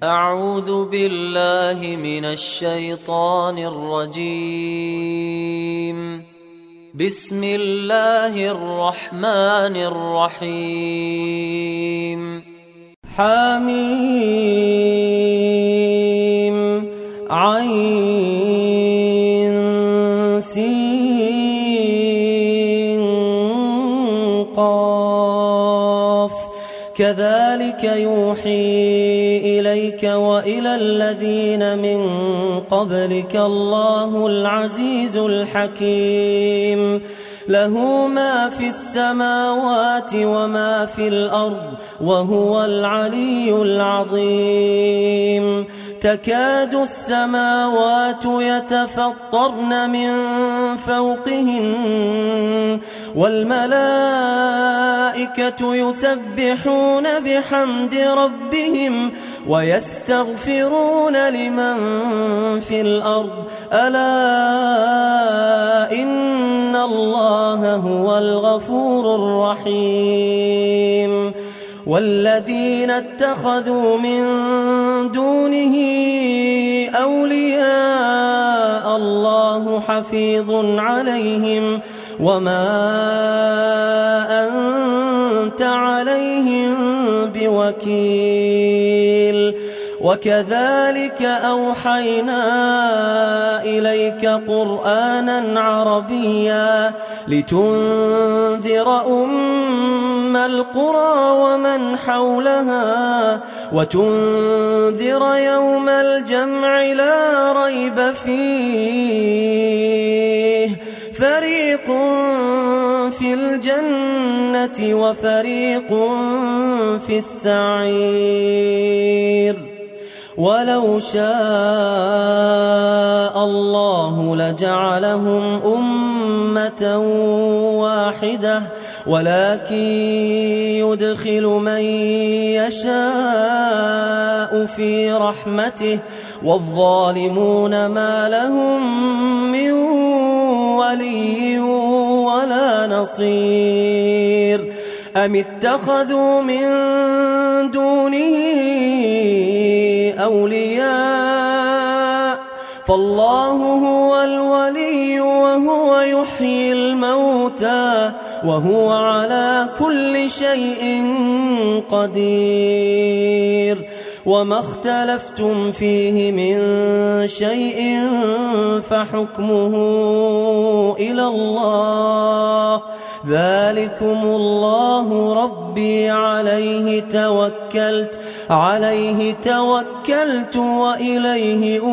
أعوذ بالله من الشيطان الرجيم. بسم الله الرحمن الرحيم. حميم عين سين قاف كذلك يوحي إليك وإلى الذين من قبلك الله العزيز الحكيم. له ما في السماوات وما في الأرض وهو العلي العظيم. تكاد السماوات يتفطرن من فوقهن والملائكة يسبحون بحمد ربهم ويستغفرون لمن في الأرض ألا إن الله هو الغفور الرحيم. والذين اتخذوا من دونه أولياء الله حفيظ عليهم وما أنت عليهم بوكيل. وكذلك أوحينا إليك قرآنا عربيا لتنذر أم القرى ومن حولها وتنذر يوم الجمع لا ريب فيه فريق في الجنة وفريق في السعير. ولو شاء الله لجعلهم أمة واحدة ولكن يدخل من يشاء في رحمته والظالمون ما لهم من ولي ولا نصير. أم اتخذوا من دونه أولياء فالله هو الولي وهو يحيي الموتى وهو على كل شيء قدير. وما اختلفتم فيه من شيء فحكمه إلى الله ذلكم الله ربي عليه توكلت وإليه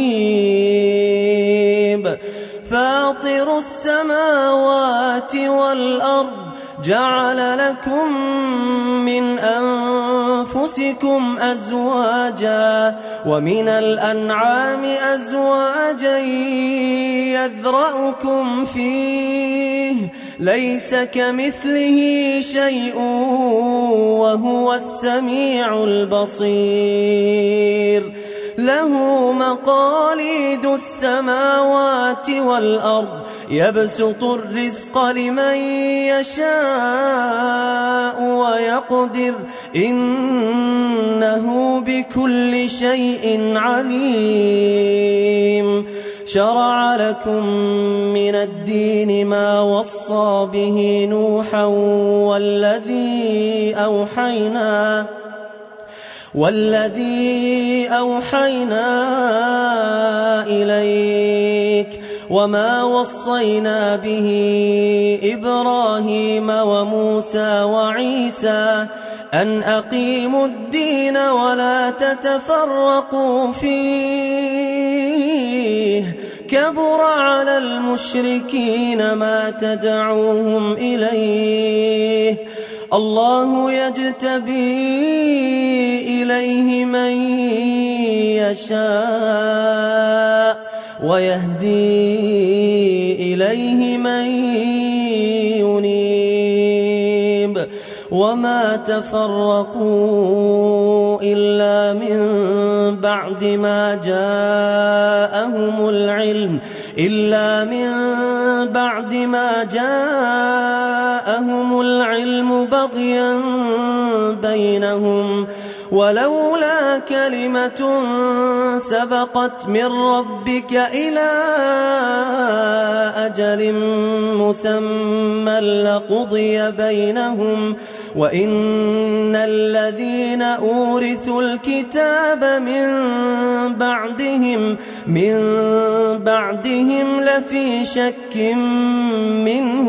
أنيب. فاطر السماوات والأرض جعل لكم من أنفسكم أزواجا ومن الأنعام أزواجا يذرأكم فيه ليس كمثله شيء وهو السميع البصير. له مقاليد السماوات والأرض يبسط الرزق لمن يشاء ويقدر إنه بكل شيء عليم. شرع لكم من الدين ما وصى به نوحا والذي أوحينا إليك وما وصينا به إبراهيم وموسى وعيسى أن أقيموا الدين ولا تتفرقوا فيه كبر على المشركين ما تدعوهم إليه. الله يجتبي إليه من يشاء ويهدي إليه من ينيب. وما تفرقوا إلا من بعد ما جاءهم العلم بغيا بينهم ولولا كلمة سبقت من ربك إلى أجل مسمى لقضي بينهم وإن الذين أورثوا الكتاب من بعدهم لفي شك منه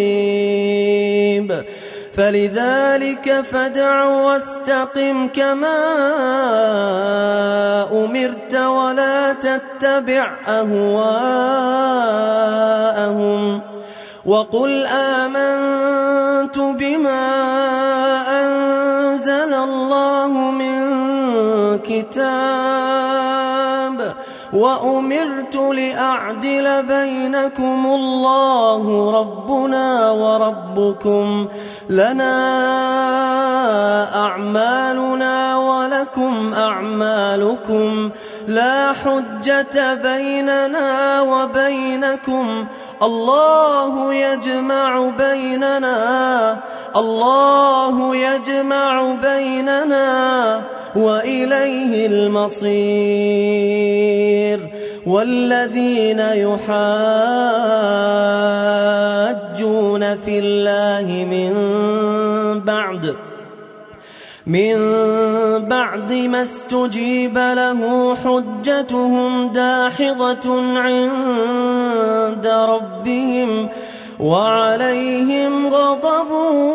مريب فلذلك فادع واستقم كما أمرت ولا تتبع أهواءهم وقل آمنت بما أنزل الله من كتاب وأمرت لأعدل بينكم الله ربنا وربكم لنا أعمالنا ولكم أعمالكم لا حجة بيننا وبينكم الله يجمع بيننا وإليه المصير والذين يحاجون في الله من بعد ما استجيب له حجتهم داحضة عند ربهم وعليهم غضب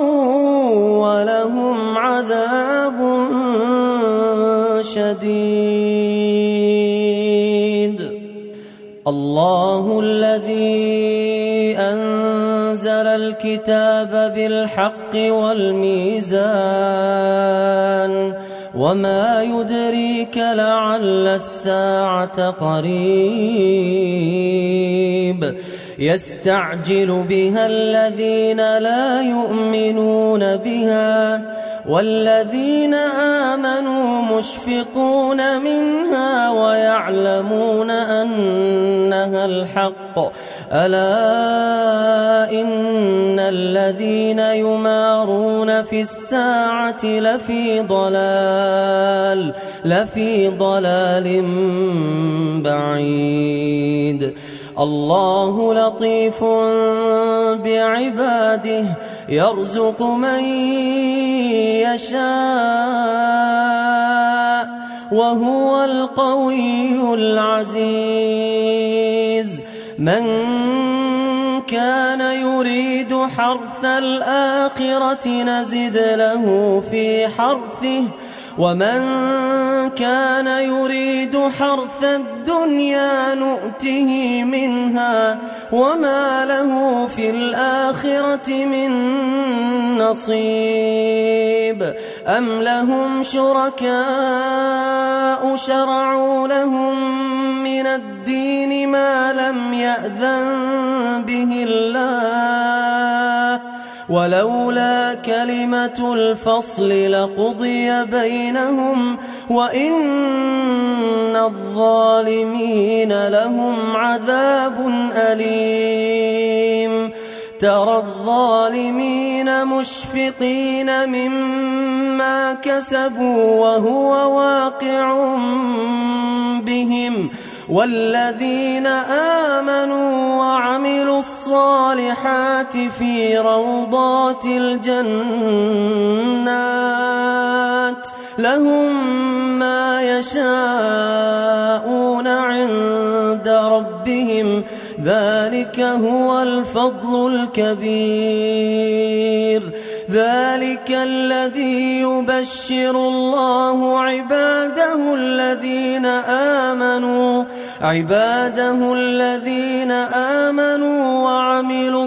ولهم عذاب شديد الله الذي أنزل الكتاب بالحق والميزان وما يدريك لعل الساعة قريب يستعجل بها الذين لا يؤمنون بها والذين آمنوا مشفقون منها ويعلمون أنها الحق ألا إن الذين يمارون في الساعة لفي ضلال بعيد الله لطيف بعباده يرزق من يشاء وهو القوي العزيز من كان يريد حرث الآخرة نزد له في حرثه ومن كان يريد حرث الدنيا نؤته منها وما له في الآخرة من نصيب أم لهم شركاء شرعوا لهم من الدين ما لم يأذن به الله ولولا كلمة الفصل لقضي بينهم وإن الظالمين لهم عذاب أليم ترى الظالمين مشفقين مما كسبوا وهو واقع بهم والذين آمنوا وعملوا الصالحات في روضات الجنات لهم ما يشاءون عند ربهم ذلك هو الفضل الكبير ذلك الذي يبشر الله عباده الذين آمنوا وعملوا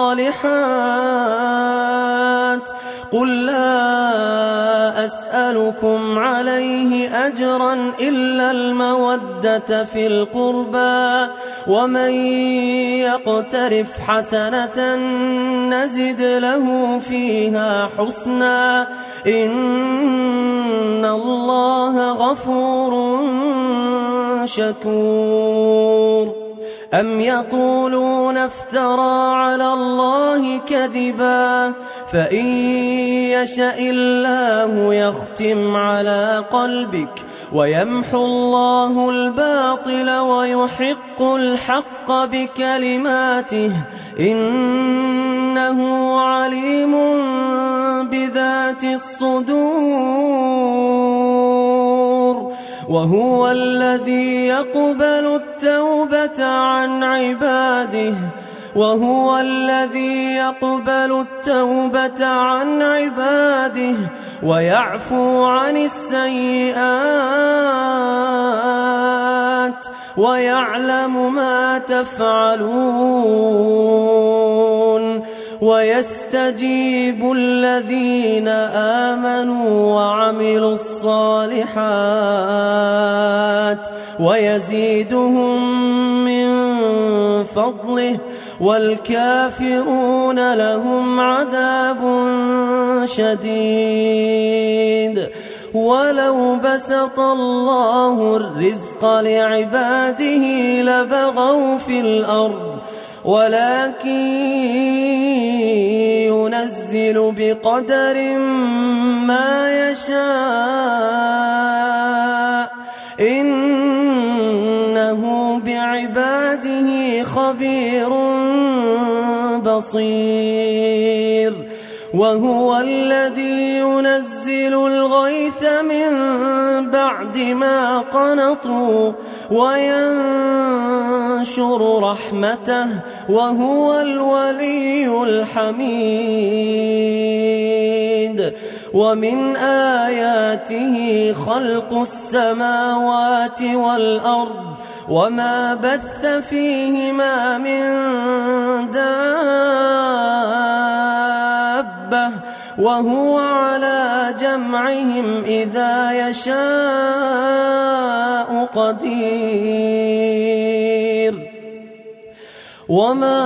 الصالحات قل لا أسألكم عليه أجرا إلا المودة في القربى ومن يقترف حسنة نزد له فيها حسنا إن الله غفور شكور أم يقولون افترى على الله كذبا فإن يشأ الله يختم على قلبك ويمحو الله الباطل ويحق الحق بكلماته إنه عليم بذات الصدور وهو الذي يقبل التوبة عن عباده ويعفو عن السيئات ويعلم ما تفعلون ويستجيب الذين آمنوا وعملوا الصالحات ويزيدهم من فضله والكافرون لهم عذاب شديد ولو بسط الله الرزق لعباده لبغوا في الأرض ولكن ينزل بقدر ما يشاء إنه بعباده خبير بصير وهو الذي ينزل الغيث من بعد ما قنطوا وينشر رحمته وهو الولي الحميد ومن آياته خلق السماوات والأرض وما بث فيهما من دابة وهو على جمعهم إذا يشاء قدير وما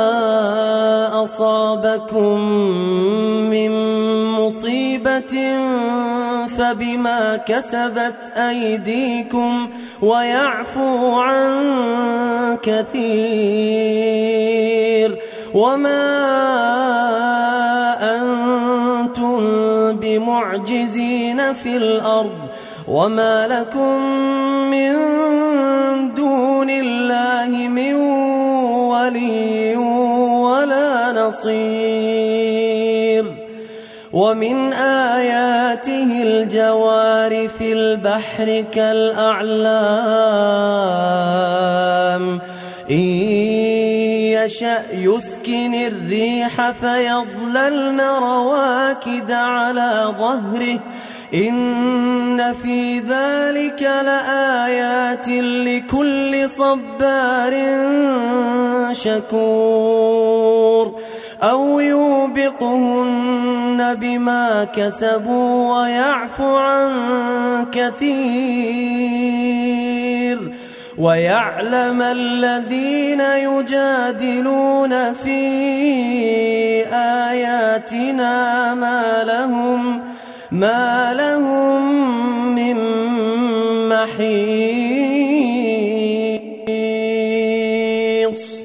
أصابكم من مصيبة فبما كسبت أيديكم ويعفو عن كثير وما أنتم بمعجزين في الأرض وما لكم من دون الله من ولي ولا نصير ومن آياته الجوار في البحر كالأعلام إن يشأ يسكن الريح فيظللن رواكد على ظهره إن في ذلك لآيات لكل صبار شكور أو يوبقهن بما كسبوا ويعفو عن كثير ويعلم الذين يجادلون في آياتنا ما لهم من محيص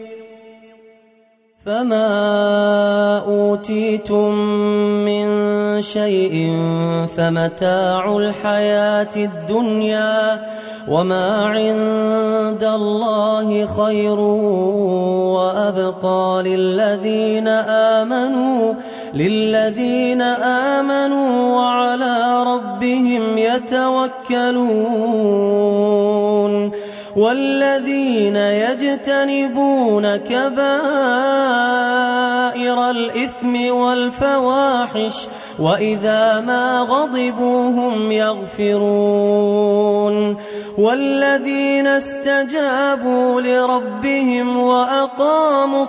فما أوتيتم من شيء فمتاع الحياة الدنيا وما عند الله خير وأبقى للذين آمنوا وعلى ربهم يتوكلون والذين يجتنبون كبائر الإثم والفواحش وإذا ما غضبوا هم يغفرون والذين استجابوا لربهم وأقاموا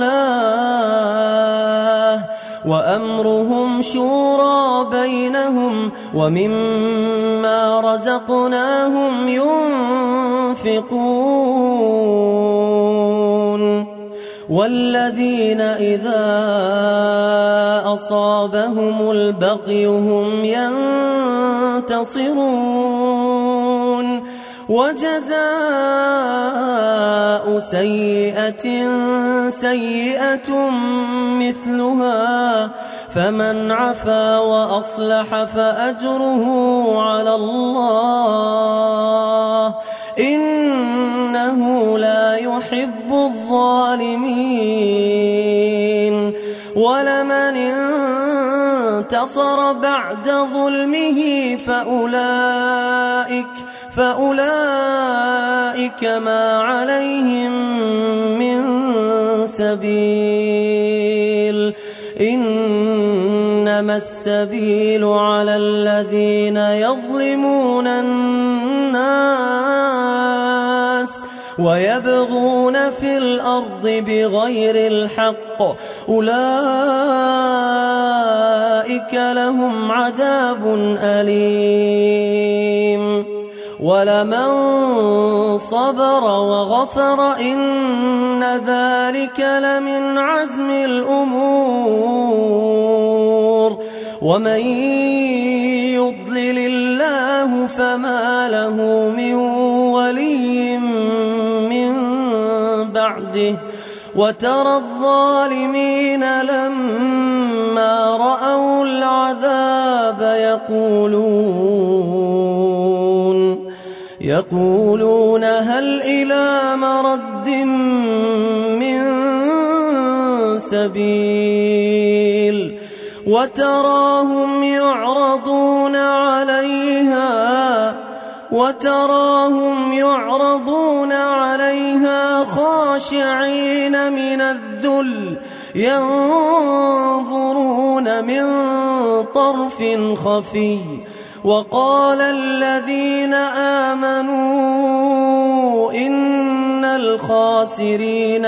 الصلاة وأمرهم شورى بينهم ومما رزقناهم ينفقون والذين إذا أصابهم البغي هم ينتصرون وجزاء سيئة سيئة مثلها، فمن عفا وأصلح فأجره على الله، إنه لا يحب الظالمين. ولمن انتصر بعد ظلمه فأولئك ما عليهم من سبيل، إنما السبيل على الذين يظلمون الناس ويبغون في الأرض بغير الحق، أولئك لهم عذاب أليم. ولمن صبر وغفر إن ذلك لمن عزم الأمور. ومن يضلل الله فما له من ولي من بعده، وترى الظالمين لما رأوا العذاب يقولون هل إلى مرد من سبيل، وتراهم يعرضون عليها خاشعين من الذل، ينظرون من طرف خفي. وقال الذين آمنوا إن الخاسرين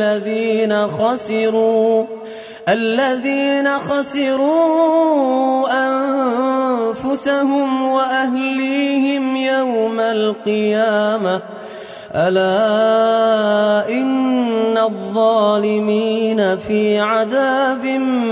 الذين خسروا أنفسهم وأهليهم يوم القيامة، ألا إن الظالمين في عذاب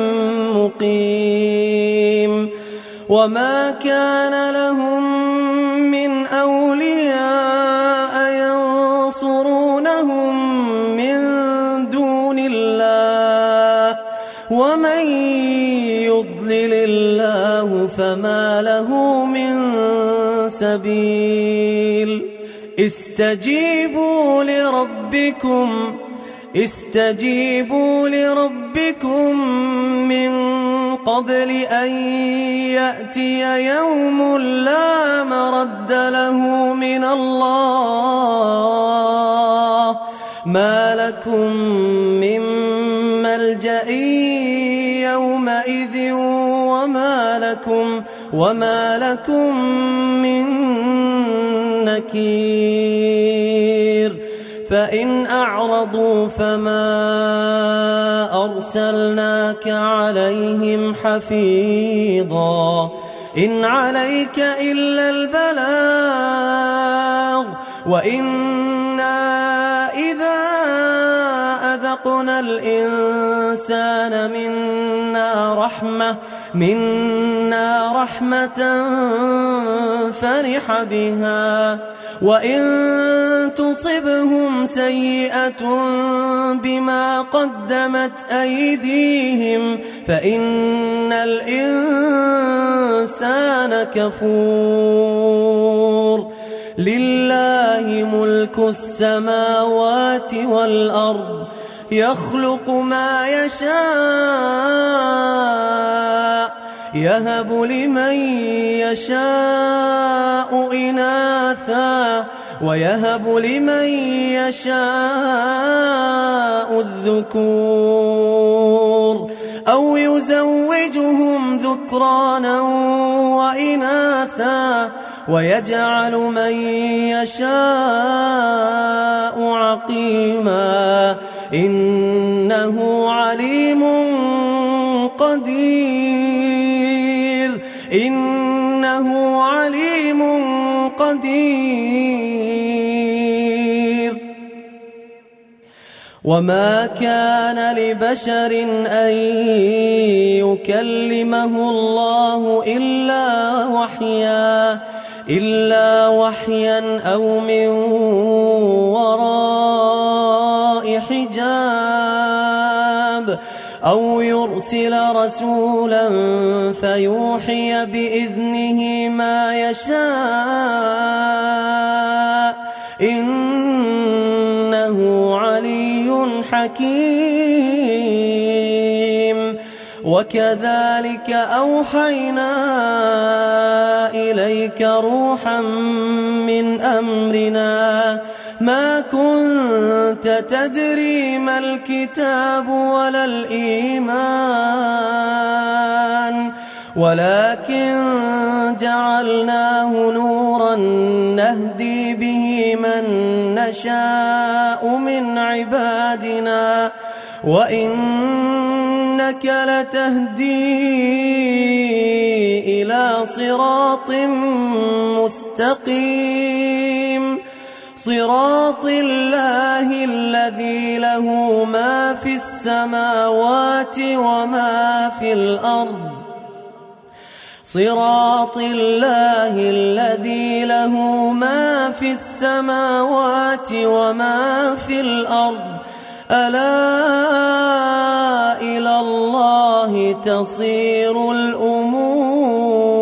مقيم. وما كان لهم من أولياء ينصرونهم من دون الله، ومن يضلل الله فما له من سبيل. استجيبوا لربكم من قبل أن يأتي يوم لا مرد له من الله، ما لكم من ملجأ يومئذ وما لكم من نكير. فإن أعرضوا فما أرسلناك عليهم حفيظا، إن عليك إلا البلاغ، وإنا إذا أذقنا الإنسان منا رحمة فرح بها، وإن تصبهم سيئة بما قدمت أيديهم فإن الإنسان كفور. لله ملك السماوات والأرض، يخلق ما يشاء، يهب لمن يشاء إناثا ويهب لمن يشاء الذكور، أو يزوجهم ذكرانا وإناثا ويجعل من يشاء عقيما، إنه عليم قدير. وما كان لبشر أن يكلمه الله إلا وحيا، إلا وحيا أو من وراء حجاب أو يرسل رسولا فيوحي بإذنه ما يشاء إنه علي حكيم. وكذلك أوحينا إليك روحا من أمرنا ما كنت تدري ما الكتاب ولا الإيمان ولكن جعلناه نورا نهدي به من نشاء من عبادنا وإنك لتهدي إلى صراط مستقيم صراط الله الذي له ما في السماوات وما في الأرض صراط الله الذي له ما في السماوات وما في الأرض ألا إلى الله تصير الأمور.